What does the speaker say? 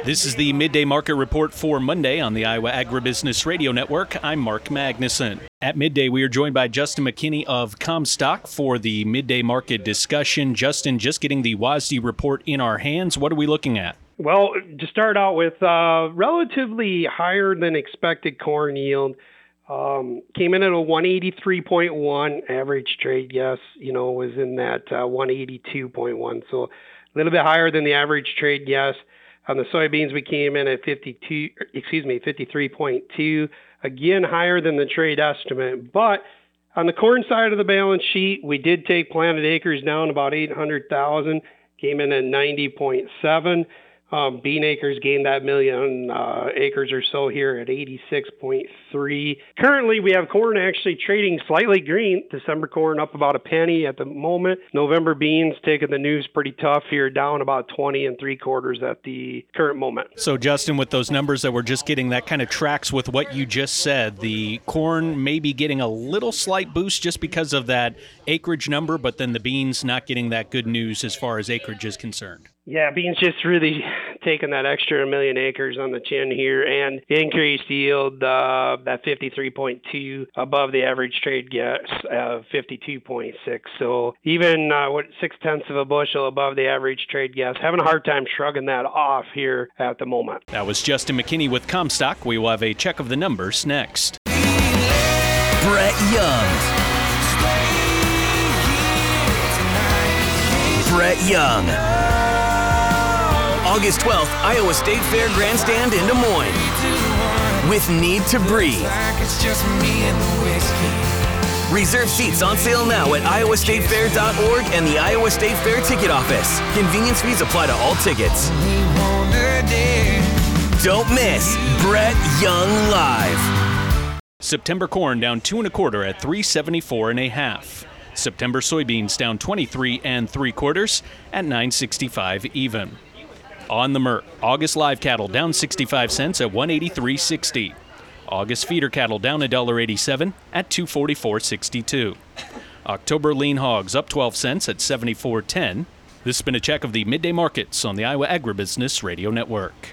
This is the Midday Market Report for Monday on the Iowa Agribusiness Radio Network. I'm Mark Magnuson. At midday, we are joined by Justin McKinney of Comstock for the Midday Market discussion. Justin, just getting the WASDE report in our hands. What are we looking at? Well, to start out with, relatively higher than expected corn yield. Came in at a 183.1 average trade guess, was in that 182.1. So a little bit higher than the average trade guess. On the soybeans, we came in at 53.2, again higher than the trade estimate. But on the corn side of the balance sheet, we did take planted acres down about 800,000, came in at 90.7. Bean acres gained that million acres or so here at 86.3. Currently, we have corn actually trading slightly green. December corn up about a penny at the moment. November beans taking the news pretty tough here, down about 20 3/4 at the current moment. So, Justin, with those numbers that we're just getting, that kind of tracks with what you just said. The corn may be getting a little slight boost just because of that acreage number, but then the beans not getting that good news as far as acreage is concerned. Yeah, beans just really taking that extra million acres on the chin here and increased yield, that 53.2 above the average trade guess of 52.6. So even 0.6 of a bushel above the average trade guess. Having a hard time shrugging that off here at the moment. That was Justin McKinney with Comstock. We will have a check of the numbers next. Brett Young. Brett Young. August 12th, Iowa State Fair Grandstand in Des Moines. With Need to Breathe. Reserve seats on sale now at iowastatefair.org and the Iowa State Fair ticket office. Convenience fees apply to all tickets. Don't miss Brett Young Live. September corn down 2 1/4 at 374 1/2. September soybeans down 23 3/4 at 965 even. On the Merc, August live cattle down 65 cents at 183.60. August feeder cattle down $1.87 at 244.62. October lean hogs up 12 cents at 74.10. This has been a check of the midday markets on the Iowa Agribusiness Radio Network.